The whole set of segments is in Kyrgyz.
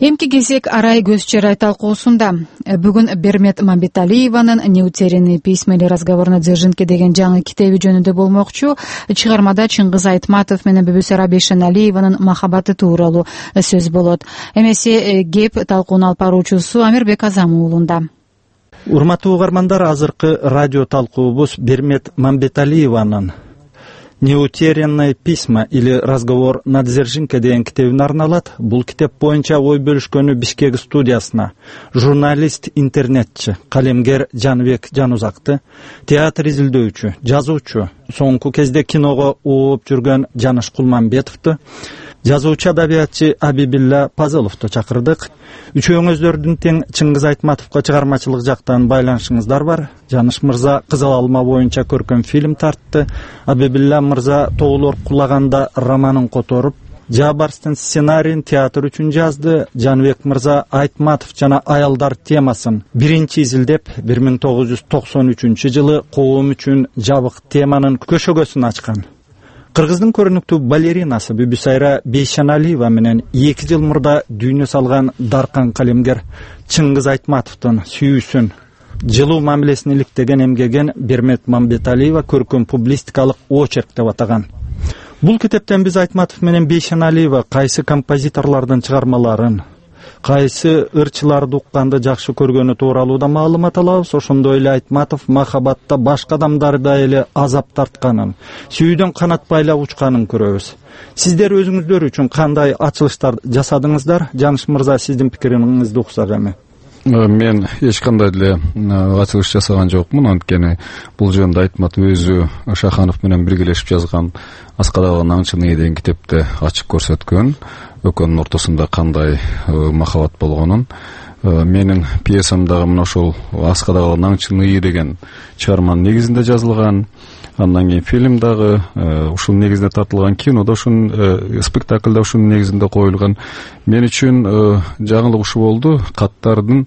Эмки кезек арай көз чырай талкуусунда. Бүгүн Бермет Мамбеталиеванын «Неутеренные письма или разговор на Дзержинке» деген жаңы китеби жөнүндө болмокчу. Чыгармада Чыңгыз Айтматов менен Бүбүсара Бейшеналиеванын махабаты тууралуу сөз болот. Эмесе кеп талкуунун алып баруучусу Амирбек Азам уулунда. Урматтуу угармандар, азыркы радио талкуубуз Бермет Мамбеталиеванын «Неутеренные письма или разговор на Дзержинке» деген китебин арналат. Бул китеп боюнча ой бөлүшкөнү Бишкек студиясына журналист, интернетчи, калемгер Жаныбек Жанузакты, театр изилдөөчү, жазуучу, соңку кезде киного ооп жүргөн Жаныш Кулманбетовду, жазуучу адабиятчы Абибилла Пазыловду чакырдык. Үчөөңүздөрдүн тең Чыңгыз Айтматовго чыгармачылык жактан байланышыңыздар бар. Жаныш мырза Кызыл алма боюнча көркөм фильм тартты. Абибилла мырза Тоолор кулаганда романын которуп, Жабарстын сценарийин театр үчүн жазды. Жаныбек мырза Айтматов жана аялдар темасын биринчи изилдеп 1993 жылы коом үчүн жабык теманын көшөгөсүн ачкан. Кыргыздын көрүнүктүү балеринасы Бүбүсайра Бейшеналиева менен 2 жыл мурда дүйнө салган даркан калемгер Чыңгыз Айтматовдун сүйүүсүн, жылуу мамилесин иликтеген эмгеген Бермет Мамбеталиева көркөм публистикалык очерк деп атаган. Бул китептен биз Айтматов менен Бейшеналиева кайсы композиторлордун чыгармаларын, кайсы ырчыларды укканды жакшы көргөнү тууралуу да маалымат алабыз. Ошондой эле Айтматов махабатта башка адамдардай эле азап тартканын, сүйүүдөн канат байлап учканын көрөбүз. Сиздер өзүңүздөр үчүн кандай ачылыштар жасадыңыздар? Жаныш мырза, сиздин пикириңизди уксак эми. Мен эч кандай деле ачылыш жасаган жокмун, анткени бул жөнүндө Айтматов өзү Шаханов менен биргелешип жазган Аскадаган аңчыны деген китепте ачык көрсөткөн. Экөөнүн ортосунда кандай махабат болгонун. Менин пьесамдагы мына ошол Аскадаган аңчыны деген чыгарманын негизинде жазылган. Андан кийин фильмдагы ушул негизинде тартылган, кинодо ушун спектакльда ушунун негизинде коюлган. Мен үчүн жаңылык ушу болду. Каттардын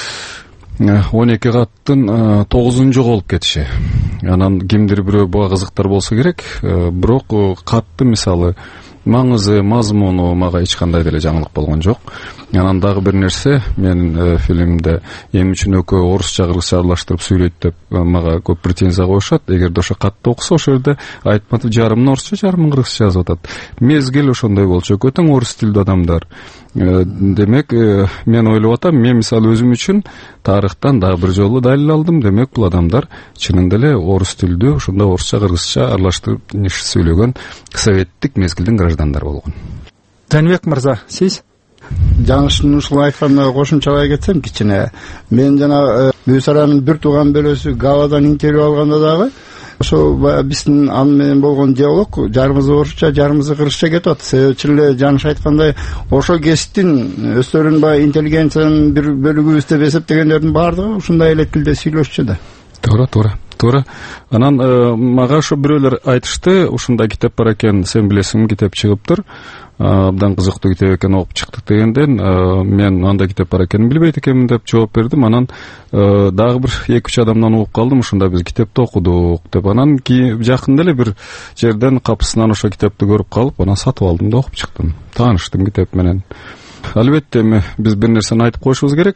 12 каттын 9-ун жоголуп кетиши. Анан кимдир бирөө буга кызыктар болсо керек, бирок катты мисалы маңызы, мазмуну мага эч кандай деле жаңылык болгон жок. Анан дагы бир нерсе, мен фильмде эми үчүн экөө орусча кыргызча аралаштырып сүйлөйт деп мага көп претензия коюшат. Эгерде ошо катты окуса, ошол жерде Айтматов жарымын орусча, жарымын кыргызча жазып атат. Мезгил ошондой болчу, экөө тең орус тилдүү адамдар. Демек, мен ойлоп атам, мен мисалы өзүм үчүн тарыхтан дагы бир жолу далил алдым. Демек, бул адамдар чынында эле орус тилдүү, ошондо орусча кыргызча аралаштырып сүйлөгөн советтик мезгилдин граждандары болгон. Жаныбек мырза, сиз? Жаныштын ушул айтканына кошумчалай кетсем кичине. Мен жана Бүбүсаранын бир тууган бөлөсү Гавадан интервью алганда дагы ошо биздин аны менен болгон диалог жарымызы орусча, жарымызы кыргызча кетип атат. Себеби эле Жаныш айткандай, ошол кесиптин өздөрүнүн баягы интеллигенциянын бир бөлүгүбүз деп эсептегендердин баардыгы ушундай эле тилде сүйлөшчү да. Туура. Анан мага ошо бирөөлөр айтышты, ушундай китеп бар экен, сен билесиңби, китеп чыгыптыр. Абдан кызыктуу китеп экен, окуп чыктык дегенден, мен андай китеп бар экенин билбейт экенмин деп жооп бердим. Анан дагы бир 2-3 адамдан угуп калдым, ушунда биз китепти окудук деп. Анан жакында эле бир жерден капысынан ошо китепти көрүп калып, анан сатып алдым да окуп чыктым. Тааныштым китеп менен. Албетте эми биз бир нерсени айтып коюшубуз керек.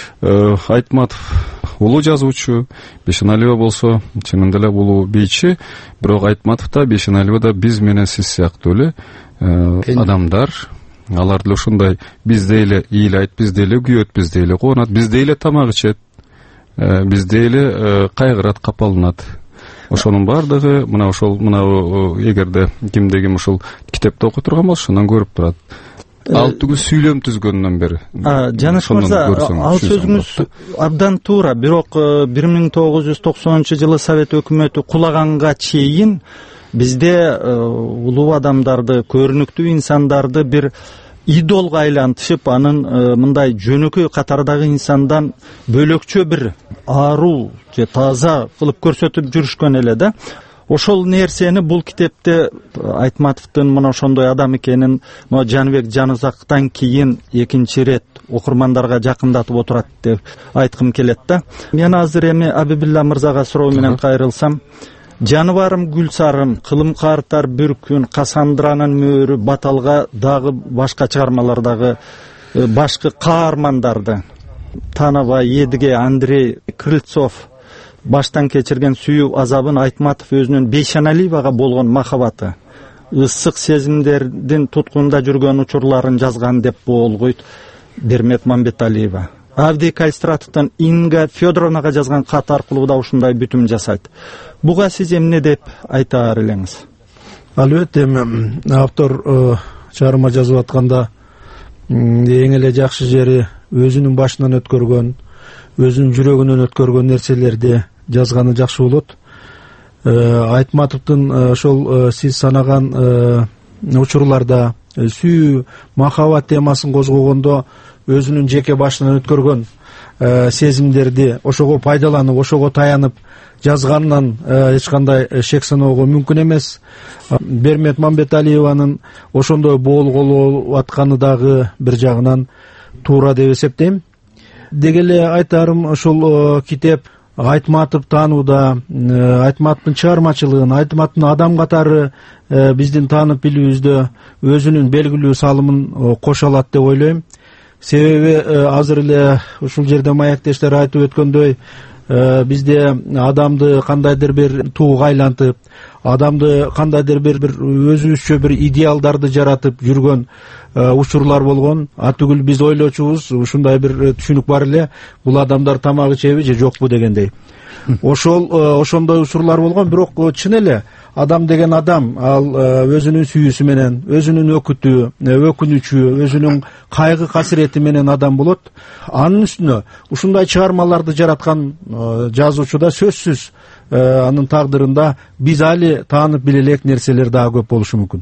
Айтматов улуу жазуучу, Бейшеналиева болсо чынында эле улуу бийчи, бирок Айтматов да, Бейшеналиева да биз менен сиз сыяктуу эле адамдар. Алар деле ушундай бизде эле ыйлайт, бизде эле күйөт, бизде эле кубанат, бизде эле тамак ичет, бизде эле кайгырат, капаланат. Ошонун баардыгы мына эгерде кимде ким ушул китепти окуй турган болсо ошондон көрүп турат. Ал түгүл сүйлөм түзгөндөн бери. Жаныш мырза, ал сөзүңүз абдан туура. Бирок 1990 жылы Совет өкмөтү кулаганга чейин бизде улуу адамдарды, көрүнүктүү инсандарды бир идолго айлантышып, анын мындай жөнөкөй катардагы инсандан бөлөкчө бир аруу же таза кылып көрсөтүп жүрүшкөн эле да. Ошол нерсени бул китепте Айтматовдун мына ошондой адам экенин Жаныбек Жанузактан кийин экинчи ирет окурмандарга жакындатып отурат деп айткым келет да. Мен азыр эми Абибилла мырзага суроо менен кайрылсам, Жаныбарым Гүлсарым, Кылым картар бир күн, Касандранын мөөрү, Баталга дагы башка чыгармалардагы башкы каармандарды Танова, Едиге, Андрей Крыльцов баштан кечирген сүйүү азабын Айтматов өзүнүн Бейшеналиевага болгон махабаты, ысык сезимдердин туткунда жүргөн учурларын жазган деп болгойт Бермет Мамбеталиева. Авдий Кайстратовдон Инга Федоровнага жазган кат аркылуу да ушундай бүтүм жасайт. Буга сиз эмне деп айтаар элеңиз? Албетте, автор чыгарма жазып атканда эң эле жакшы жери өзүнүн башынан өткөргөн, өзүнүн жүрөгүнөн өткөргөн нерселерди жазганы жакшы болот. Айтматовдун ошол сиз санаган учурларда сүйүү, махабат темасын козгогондо өзүнүн жеке башынан өткөргөн сезимдерди ошого пайдаланып, ошого таянып жазганынан эч кандай шек саноого мүмкүн эмес. Бермет Мамбеталиеванын ошондой болголуп атканы дагы бир жагынан туура деп эсептейм. Деги эле айтарым, ошол китеп Айтматов таанууда, Айтматовдун чыгармачылыгын, Айтматовдун адам катары биздин таанып билүүбүздө өзүнүн белгилүү салымын кошо алат деп ойлойм. Себеби азыр эле ушул жерде маектештер айтып өткөндөй, бизде адамды кандайдыр бир тууга айлантып, адамды кандайдыр бир өзүбүзчө бир идеалдарды жаратып жүргөн учурлар болгон. Атүгүл биз ойлочубуз, ушундай бир түшүнүк бар эле, бул адамдар тамак ичеби же жокпу дегендей. Ошондой учурлар болгон, бирок чын эле адам деген адам, ал өзүнүн сүйүүсү менен, өзүнүн өкүнүчү, өзүнүн кайгы касирети менен адам болот. Анын үстүнө ушундай чыгармаларды жараткан жазуучу да сөзсүз анын тагдырында биз али таанып биле элек нерселер дагы көп болушу мүмкүн.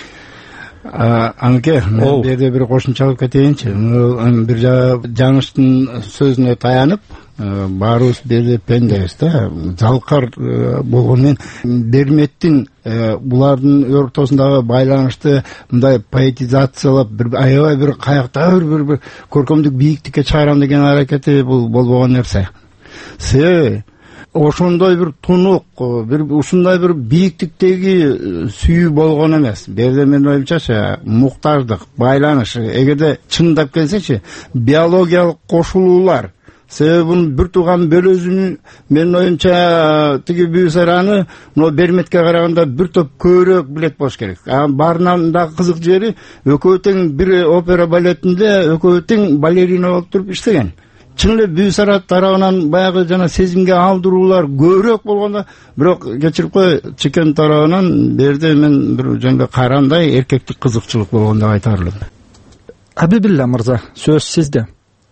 Анке, мен берде бир кошумчалап кетейинчи. Бир жаңыштын сөзүнө таянып, баарыбыз берде пендебиз да, залкар болгону менен Берметтин булардын ортосундагы байланышты мындай поэтизациялап, аябай бир каяктагы бир көркөмдүк бийиктикке чыгарам деген аракети бул болбогон нерсе. Себеби ошондой бир тунук, ушундай бир бийиктиктеги сүйүү болгон эмес. Берде менин оюмча муктаждык, байланыш, эгерде чындап келсечи, биологиялык кошулуулар. Себеби бунун бир тууган бөлөзүнүн менин оюмча тиги Бүүсараны Берметке караганда бир топ көбүрөөк билет болуш керек. Баарынан да кызык жери, экөө тең бир опера балетинде экөө тең балерина болуп туруп иштеген. Чын эле Бүүсара тарабынан баягы жана сезимге алдыруулар көбүрөөк болгондо, бирок кечирип кой, Чекен тарабынан берде мен бир жөндөй карандай эркектик кызыкчылык болгон деп айтар элем. Абибилла мырза, сөз сизде.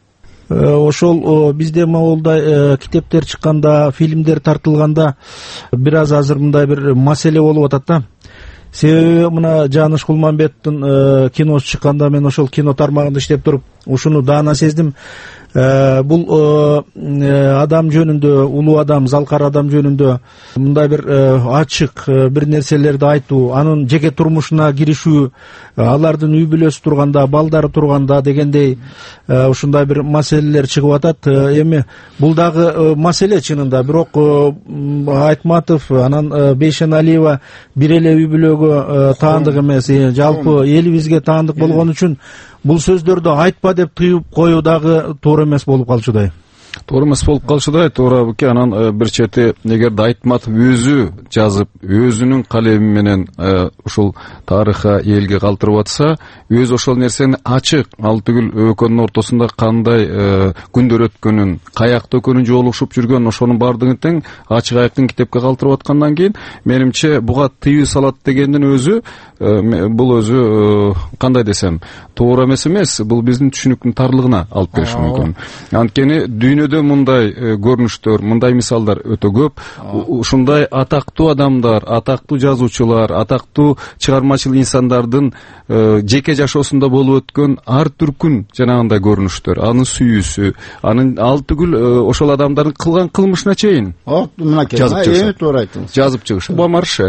Ошол бизде моулдай китептер чыкканда, фильмдер тартылганда бир аз азыр мындай бир маселе болуп атат да. Себеби мына Жаныш Кулманбеттин киносу чыкканда мен ошол кино тармагында иштеп туруп ушуну даана сездим. Бул адам жөнүндө, улуу адам, залкар адам жөнүндө мындай бир ачык бир нерселерди айтуу, анын жеке турмушуна киришүү, алардын үй бүлөсү турганда, балдары турганда дегендей ушундай бир маселелер чыгып атат. Эми бул дагы маселе чынында, бирок Айтматов, анан Бейшеналиева бир эле үй бүлөгө таандык эмес, жалпы элибизге таандык болгон үчүн бул сөздөрдү айтпа деп тыйып коюу дагы туура эмес болуп калчудай. Туура эмес болуп калчудай, туура буке. Анан бир чети, эгерде Айтматов өзү жазып, өзүнүн калеми менен ушул тарыхка элге калтырып атса, өзү ошол нерсени ачык, ал түгүл экөөнүн ортосунда кандай күндөр өткөнүн, каякта экөөнүн жолугушуп жүргөнүн, ошонун баардыгын тең ачык айкын китепке калтырып аткандан кийин, менимче буга тыюу салат дегендин өзү, бул өзү кандай десем, туура эмес, бул биздин түшүнүктүн тарлыгына алып келиши мүмкүн. Анткени дүйнөдө мындай көрүнүштөр, мындай мисалдар өтө көп. Ушундай атактуу адамдар, атактуу жазуучулар, атактуу чыгармачыл инсандардын жеке жашоосунда болуп өткөн ар түркүн жанагындай көрүнүштөр, анын сүйүүсү, анын ал түгүл ошол адамдардын кылган кылмышына чейин мынакей туура айттыңыз. Жазып чыгышы. Бомарше.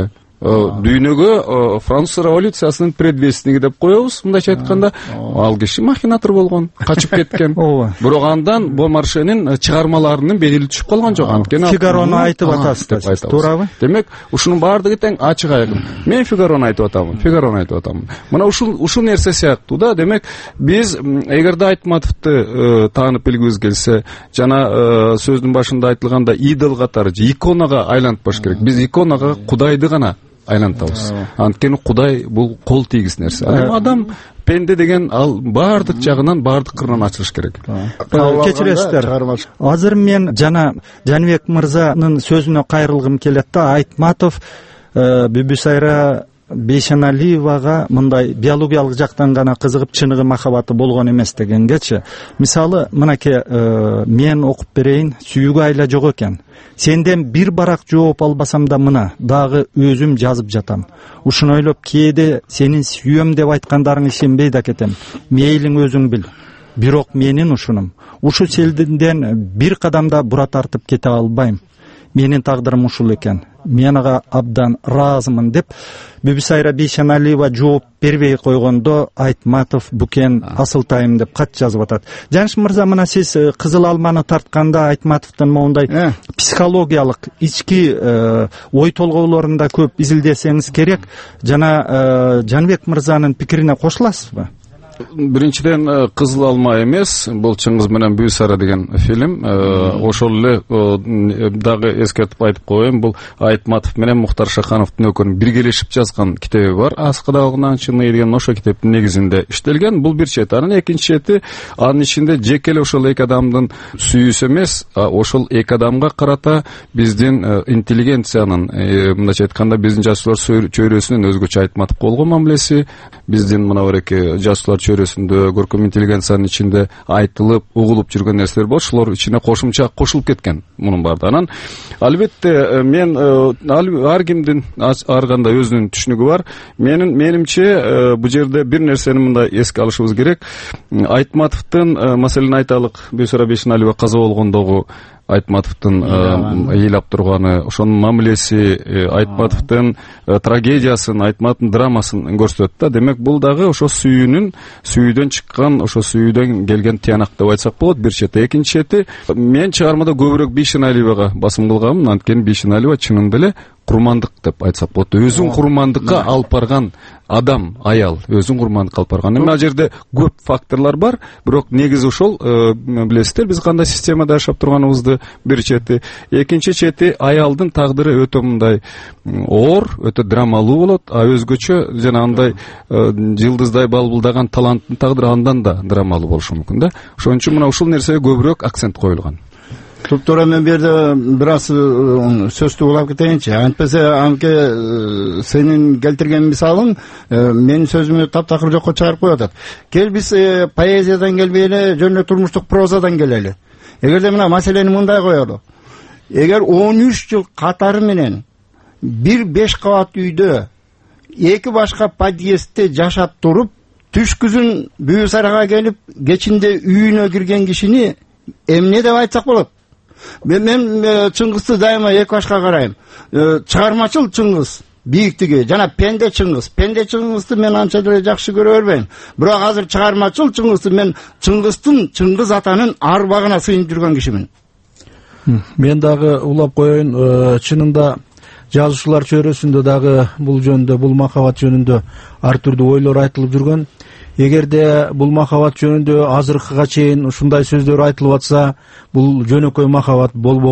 дүйнөгө француз революциясынын предвестниги деп коебуз, мындайча айтканда. Ал киши махинатор болгон, качып кеткен. Бирок андан Бомаршенин чыгармаларынын бедели түшүп калган жок. Анткени Фигарону айтып атасыз, туурабы? Демек, ушунун баардыгы тең ачык айкын. Мен Фигарону айтып атамын. Мына ушул нерсе сыяктуу да. Демек, биз эгерде Айтматовду таанып билгибиз келсе, жана сөздүн башында айтылганда идол катары, иконага айлантпаш керек. Биз иконага Кудайды гана айлантабыз. Анткени Кудай бул кол тийгис нерсе. Адам пенде деген ал баардык жагынан, баардык кырынан ачылыш керек. Кечиресиздер. Азыр мен жана Жаныбек мырзанын сөзүнө кайрылгым келет да. Айтматов Бүбүсайра Бейшеналиевага мындай биологиялык жактан гана кызыгып, чыныгы махабаты болгон эмес дегенгечи. Мисалы, мынакей мен окуп берейин, сүйүүгө айла жок экен. Сенден бир барак жооп албасам да мына дагы өзүм жазып жатам. Ушуну ойлоп кээде сенин сүйөм деп айткандарыңа ишенбей да кетем. Мейлиң өзүң бил. Бирок менин ушунум. Ушу селдинден бир кадамда бура тартып кете албайм. Менин тагдырым ушул экен. Мен ага абдан ыраазымын деп Бүбүсайра Бейшеналиева жооп бербей койгондо Айтматов букен асылтайым деп кат жазып атат. Жаныш мырза, мына сиз кызыл алманы тартканда Айтматовдун моундай психологиялык ички ой толгоолорунда көп изилдесеңиз керек. Жана Жаныбек мырзанын пикирине кошуласызбы? Биринчиден, Кызыл алма эмес, бул Чыңгыз менен Бүйсара деген фильм. Ошол эле дагы эскертип айтып коеюн, бул Айтматов менен Мухтар Шахановдун өкүнүн биргелешип жазган китеби бар. Аскадагынан чыны деген ошо китептин негизинде иштелген. Бул бир чети. Анын экинчи чети, анын ичинде жеке эле ошол эки адамдын сүйүүсү эмес, ошол эки адамга карата биздин интеллигенциянын, мындайча айтканда, биздин жашоолор чөйрөсүнүн өзгөчө Айтматовго болгон мамилеси, биздин мына бареки жашоолор чөйрөсүндө, көркөм интеллигенциянын ичинде айтылып, угулуп жүргөн нерселер бар. Ошолор ичине кошумча кошулуп кеткен мунун баардыгы. Анан албетте мен ар кимдин ар кандай өзүнүн түшүнүгү бар. Менимче бул жерде бир нерсени мындай эске алышыбыз керек. Айтматовдун, маселен айталык, Бүйсара Бейшеналиева каза болгондогу Айтматовдун ыйлап турганы, ошонун мамилеси, Айтматовдун трагедиясын, Айтматовдун драмасын көрсөтөт да. Демек, бул дагы ошо сүйүүдөн чыккан, ошо сүйүүдөн келген тиянак деп айтсак болот. Бир чети. Экинчи чети, мен чыгармада көбүрөөк Бейшеналиевага басым кылганмын. Анткени Бейшеналиева чынында эле курмандык деп айтсак болот. Өзүн курмандыкка алып барган адам, аял, өзүн курмандыкка алып барган. Эми ал жерде көп факторлор бар, бирок негизи ошол, билесиздер, биз кандай системада жашап турганыбызды бир чети. Экинчи чети, аялдын тагдыры өтө мындай оор, өтө драмалуу болот, а өзгөчө жанагындай жылдыздай балбылдаган таланттын тагдыры андан да драмалуу болушу мүмкүн да. Ошон үчүн мына ушул нерсеге көбүрөөк акцент коюлган. Туптура мен берде бир аз сөздү улап кетейинчи. Антпесе анке сенин келтирген мисалың менин сөзүмдү таптакыр жокко чыгарып коюп атат. Кел биз поэзиядан келбей эле жөн эле турмуштук прозадан келели. Эгерде мына маселени мындай коелу. Эгер 13 жыл катары менен бир 5 кабат үйдө эки башка подъездде жашап туруп, түшкүзүн Бүйсарага келип, кечинде үйүнө кирген кишини эмне деп айтсак болот? Мен Чыңгызды дайыма эки башка карайм. Чыгармачыл Чыңгыз бийиктиги жана пенде Чыңгызды мен анча деле жакшы көрө бербейм. Бирок азыр чыгармачыл Чыңгызды мен Чыңгыз атанын арбагына сыйынып жүргөн кишимин. Мен дагы улап коеюн, чынында жазуучулар чөйрөсүндө дагы бул жөнүндө, бул махабат жөнүндө ар түрдүү ойлор айтылып жүргөн. Эгерде бул махабат жөнүндө азыркыга чейин ушундай сөздөр айтылып атса, бул жөнөкөй махабат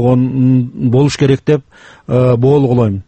болуш керек деп боолголойм.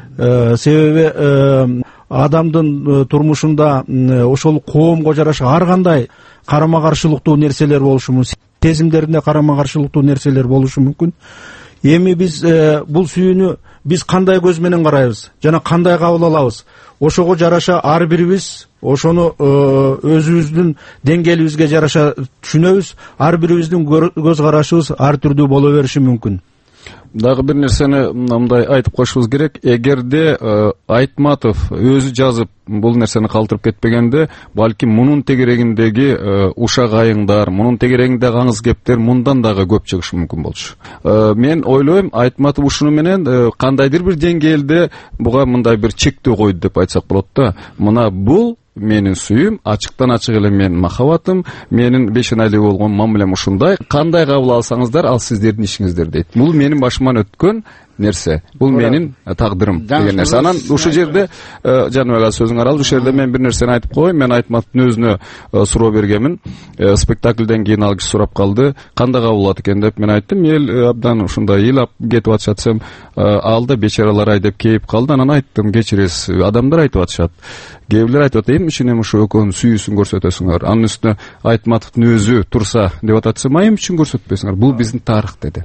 Себеби адамдын турмушунда ошол коомго жараша ар кандай карама каршылыктуу нерселер болушу мүмкүн, сезимдеринде карама каршылыктуу нерселер болушу мүмкүн. Эми биз бул сүйүүнү биз кандай көз менен карайбыз жана кандай кабыл алабыз? Ошого жараша ар бирибиз ошону өзүбүздүн деңгээлибизге жараша түшүнөбүз. Ар бирибиздин көз карашыбыз ар түрдүү боло бериши мүмкүн. дагы бир нерсени мындай айтып коюшубуз керек. Эгерде Айтматов өзү жазып бул нерсени калтырып кетпегенде, балким мунун тегерегиндеги ушак айыңдар, мунун тегерегиндеги аңыз кептер мындан дагы көп чыгышы мүмкүн болчу. Мен ойлойм, Айтматов ушуну менен кандайдыр бир деңгээлде буга мындай бир чектөө койду деп айтсак болот да. Мына бул менин сүйүм, ачыктан ачык эле менин махабатым, менин бешенайлы болгон мамилем ушундай. Кандай кабыл алсаңыздар, ал сиздердин ишиңиздер дейт. Бул менин башыман өткөн нерсе. Бул менин тагдырым деген нерсе. Анан ушул жерде Жаныбек аза сөзүң аралып, ушул жерде мен бир нерсени айтып коеюн. Мен Айтматовдун өзүнө суроо бергенмин. Спектакльден кийин ал киши сурап калды, кандай кабыл алат экен деп. Мен айттым, эл абдан ушундай ыйлап кетип атышат, ал да бечаралар ай деп кейип калды. Анан айттым, кечиресиз, адамдар айтып атышат. Кээ бирлер айтып атат, эмне үчүн эми ушу экөөнүн сүйүүсүн көрсөтөсүңөр? Анын үстүнө Айтматовдун өзү турса деп атат, эмне үчүн көрсөтпөйсүңөр? Бул биздин тарых деди.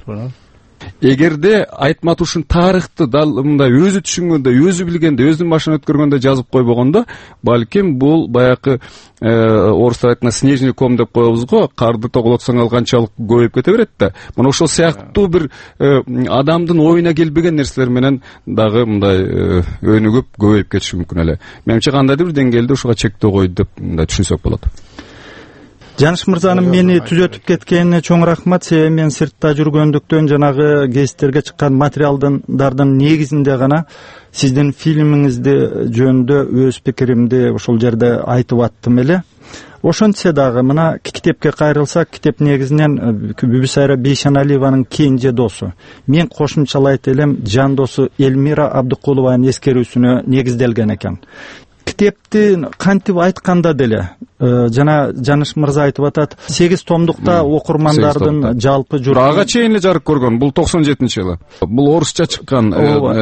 Эгерде Айтматов ушун тарыхты дал мындай өзү түшүнгөндө, өзү билгенде, өзүнүн башынан өткөргөндө жазып койбогондо, балким бул баягы орустар айткан снежный ком деп коебуз го, карды тоголотсоң ал канчалык көбөйүп кете берет да. Мына ошол сыяктуу бир адамдын оюна келбеген нерселер менен дагы мындай өнүгүп көбөйүп кетиши мүмкүн эле. Менимче кандайдыр бир деңгээлде ушуга чектөө койду деп мындай түшүнсөк болот. Жаныш мырзанын мени түзөтүп кеткенине чоң рахмат. Себеби мен сыртта жүргөндүктөн жанагы гезиттерге чыккан материалдардын негизинде гана сиздин фильмиңизди жөнүндө өз пикиримди ошол жерде айтып аттым эле. Ошентсе дагы мына китепке кайрылсак, китеп негизинен Бүбүсайра Бейшеналиеванын кенже досу. Мен кошумчалайт элем, жан досу Элмира Абдыкулованын эскерүүсүнө негизделген экен. Китепти кантип айтканда деле жана Жаныш мырза айтып атат, 8 томдукта окурмандардын жалпы журу ага чейин эле жарык көргөн. Бул 97-жылы. Бул орусча чыккан.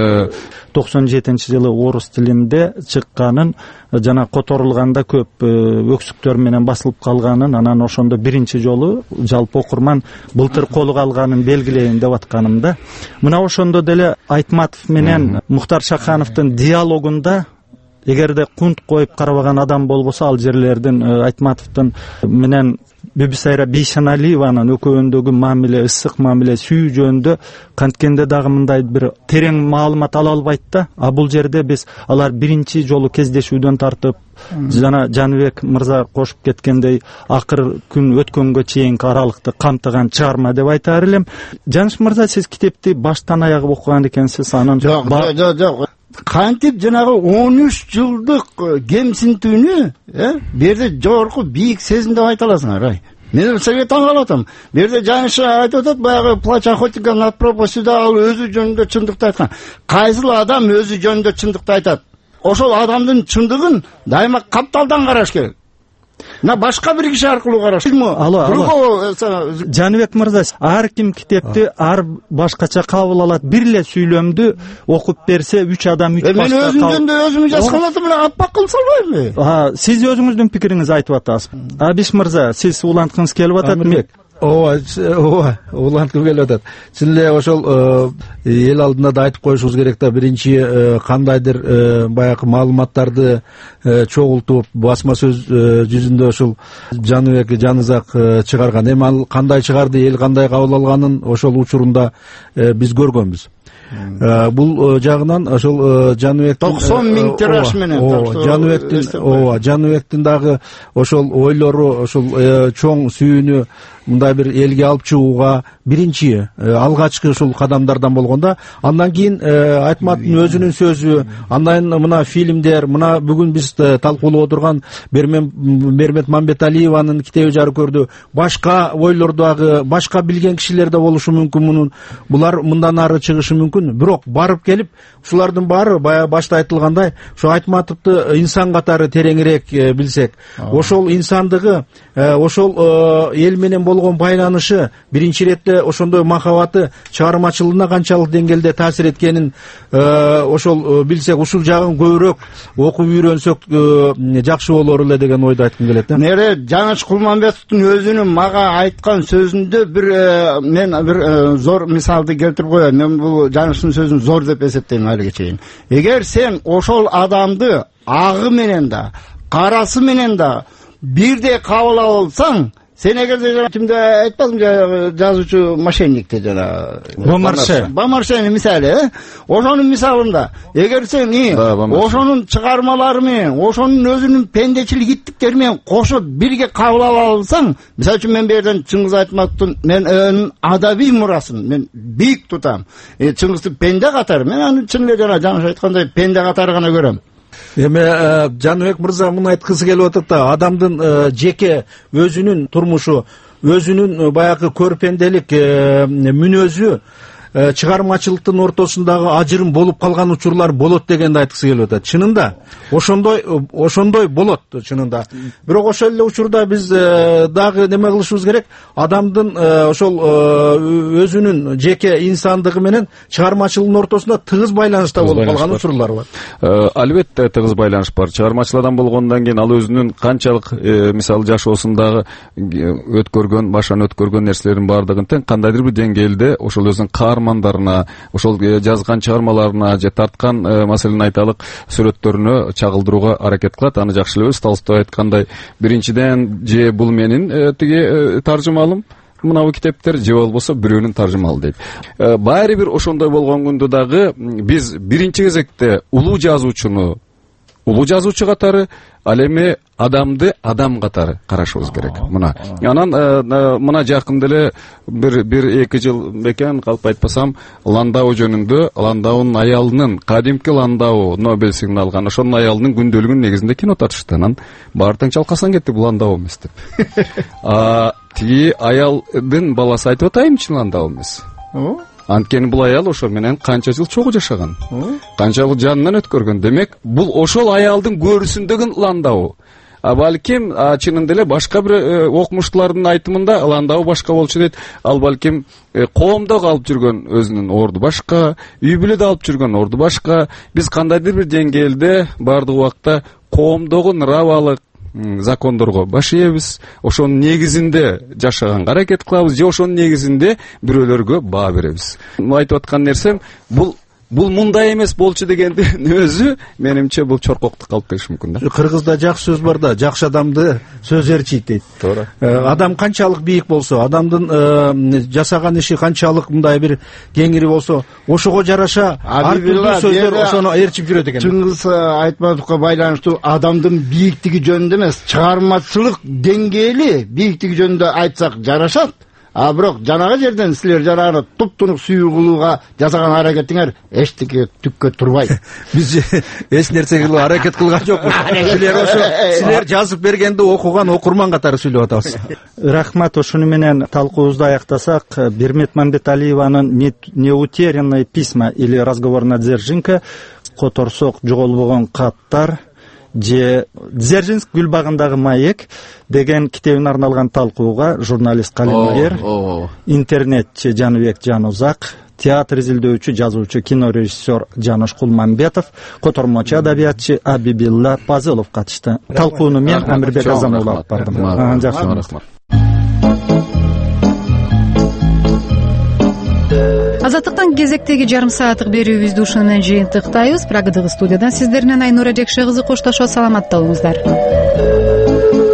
97-жылы орус тилинде чыкканын, жана которулганда көп өксүктөр менен басылып калганын, анан ошондо биринчи жолу жалпы окурман былтыр колуга алганын белгилейин деп атканым да. Мына ошондо деле Айтматов менен Мухтар Шахановдун диалогунда эгерде кунт коюп карабаган адам болбосо, ал жерлердин Айтматовдун менен Бүбүсайра Бейшеналиеванын экөөндөгү мамиле, ысык мамиле, сүйүү жөнүндө канткенде дагы мындай бир терең маалымат ала албайт да. А бул жерде биз алар биринчи жолу кездешүүдөн тартып, жана Жаныбек мырза кошуп кеткендей акыр күн өткөнгө чейинки аралыкты камтыган чыгарма деп айтаар элем. Жаныш мырза, сиз китепти баштан аяк окуган экенсиз. Анан жок. Кантип жанагы 13 жылдык кемсинтүүнү берде жогорку бийик сезим деп айта аласыңар. Мен сага таң калып атам. Берде Жаныш айтып атат, баягы плач охотника над пропастью, ал өзү жөнүндө чындыкты айткан. Кайсыл адам өзү жөнүндө чындыкты айтат? Ошол адамдын чындыгын дайыма капталдан караш керек. На башка бир киши аркылуу караш. Жаныбек мырза, ар ким китепти ар башкача кабыл алат. Бир эле сүйлөмдү окуп берсе, 3 адам 3 башка. Мен өзүмдөн өзүм жазган атым менен аппак кылса албаймбы? Сиз өзүңүздүн пикириңизди айтып атасыз. Абиш мырза, сиз уланткыңыз келип атат. Ооба, уланткым келип атат. Чын эле ошол эл алдында да айтып коюшубуз керек да, биринчи кандайдыр баягы маалыматтарды чогултуп, басма сөз жүзүндө ошол Жаныбек жанызак чыгарган. Эми ал кандай чыгарды, эл кандай кабыл алганын ошол учурунда биз көргөнбүз. Бул жагынан ошол Жаныбектин 90 миң тираж менен Жаныбектин дагы ошол ойлору, ошол чоң сүйүүнү мындай бир элге алып чыгууга биринчи алгачкы ушул кадамдардан болгондо, андан кийин Айтматовдун өзүнүн сөзү, андан мына фильмдер, мына бүгүн биз талкуулап отурган Бермет Мамбеталиеванын китеби жарык көрдү. Башка ойлор дагы, башка билген кишилер да болушу мүмкүн. Булар мындан ары чыгышы мүмкүн. Бирок барып келип ушулардын баары баягы башта айтылгандай, ушу Айтматовду инсан катары тереңирээк билсек, ошол инсандыгы, ошол эл менен болгон байланышы, биринчи иретте ошондой махабаты чыгармачылыгына канчалык деңгээлде таасир эткенин ошол билсек, ушул жагын көбүрөөк окуп үйрөнсөк жакшы болор эле деген ойду айткым келет. Нере Жаныш Кулманбетовдун өзүнүн мага айткан сөзүндө мен бир зор мисалды келтирип коеюн. Мен бул Жаныштын сөзүн зор деп эсептейм алыга чейин. Эгер сен ошол адамды агы менен да, карасы менен да бирдей кабыл алсаң, сен эгерде жана кимде айтпадым жанагы жазуучу мошенникти жана Бомаршени мисалы, ошонун мисалында эгер сен ошонун чыгармалары менен, ошонун өзүнүн пендечилик иттиктери менен кошо бирге кабыл ала алсаң, мисалы үчүн мен бул жерден Чыңгыз Айтматовдун мен адабий мурасын мен бийик тутам. Чыңгызды пенде катары, мен аны чын эле жана жаңы айткандай пенде катары гана көрөм. Эми Жаныбек мырза муну айткысы келип атат да, адамдын жеке өзүнүн турмушу, өзүнүн баягы көрпенделик мүнөзү чыгармачылыктын ортосундагы ажырым болуп калган учурлар болот дегенди айткысы келип атат. Чынында ошондой болот чынында. Бирок ошол эле учурда биз дагы неме кылышыбыз керек, адамдын ошол өзүнүн жеке инсандыгы менен чыгармачылыктын ортосунда тыгыз байланышта болуп калган учурлар бар. Албетте тыгыз байланыш бар. Чыгармачыл адам болгондон кийин ал өзүнүн канчалык мисалы жашоосундагы өткөргөн, башан өткөргөн нерселердин баардыгын тең кандайдыр бир деңгээлде ошол өзүнүн каармандарына, ошол жазган чыгармаларына же тарткан маселени айталык сүрөттөрүнө чагылдырууга аракет кылат. Аны жакшы элебиз. Толстой айткандай, биринчиден же бул менин тиги таржымалым мынабу китептер, же болбосо бирөөнүн таржымалы дейт. Баары бир ошондой болгон күндө дагы биз биринчи кезекте улуу жазуучу катары, ал эми адамды адам катары карашыбыз керек. Анан мына жакында эле бир 2 жыл бекен калп айтпасам, Ландау жөнүндө, Ландаунун аялынын, кадимки Ландау Нобель сыйлыгын алган ошонун аялынын күндөлүгүнүн негизинде кино тартышты. Анан баары тең чалкасан кетти, бул Ландау эмес деп. Тиги аялдын баласы айтып атайынчы, Ландау эмес. Анткени бул аял ошо менен канча жыл чогуу жашаган, канчалык жанынан өткөргөн. Демек, бул ошол аялдын көрүүсүндөгү Ландау. Балким чынында эле башка бир окумуштуулардын айтымында Ландау башка болчу дейт. Ал балким коомдо калып жүргөн өзүнүн орду башка, үй бүлөдө алып жүргөн орду башка. Биз кандайдыр бир деңгээлде бардык убакта коомдогу нравалык закондорго баш ийебиз, ошонун негизинде жашаганга аракет кылабыз, же ошонун негизинде бирөөлөргө баа беребиз. Айтып аткан нерсем бул мындай эмес болчу дегендин өзү менимче бул чоркоктукка алып келиши мүмкүн да. Кыргызда жакшы сөз бар да, жакшы адамды сөз ээрчийт дейт. Туура. Адам канчалык бийик болсо, адамдын жасаган иши канчалык мындай бир кеңири болсо, ошого жараша ар түрдүү сөздөр ошону ээрчип жүрөт экен. Чыңгыз Айтматовго байланыштуу адамдын бийиктиги жөнүндө эмес, чыгармачылык деңгээли бийиктиги жөнүндө айтсак жарашат. Бирок жанагы жерден силер жанагы туп-тунук сүйүү кылууга жасаган аракетиңер эчтеке түккө турбайт. Биз эч нерсе кылууга аракет кылган жокпуз. Силер жазып бергенди окуган окурман катары сүйлөп атабыз. Рахмат, ошону менен талкуубузду аяктасак, Бермет Мамбеталиеванын «Неутерянные письма» или «Разговор на Дзержинке», которсок жоголбогон каттар же Дзержинск гүл багындагы маек деген китебине арналган талкууга журналист, калемгер, интернетчи Жаныбек Жанузак, театр изилдөөчү, жазуучу, кинорежиссер Жаныш Кулмамбетов, котормочу адабиятчы Абибилла Пазылов катышты. Талкууну мен Амирбек Азамулов алып бардым. Жакшы, рахмат. Азаттыктан кезектеги жарым сааттык берүүбүздү ушуну менен жыйынтыктайбыз. Прагадагы студиядан сиздер менен Айнура Жекше кызы коштошот. Саламатта болуңуздар.